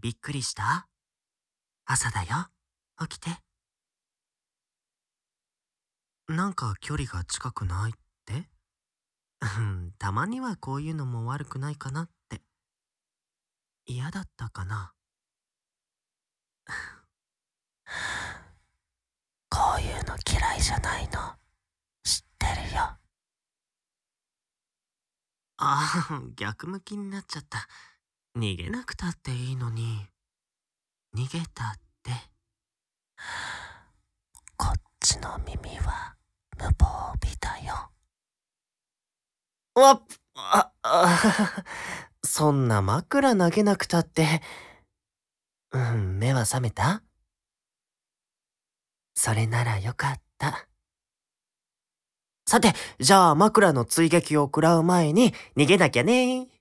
びっくりした？朝だよ。起きて。なんか距離が近くないって？たまにはこういうのも悪くないかなって。嫌だったかな？ こういうの嫌いじゃないの。知ってるよ。 ああ、逆向きになっちゃった。逃げなくたっていいのに。逃げたって。 こっちの耳は無防備だよ。 わっ、そんな枕投げなくたって。目は覚めた？それならよかった。さて、じゃあ枕の追撃を食らう前に逃げなきゃね。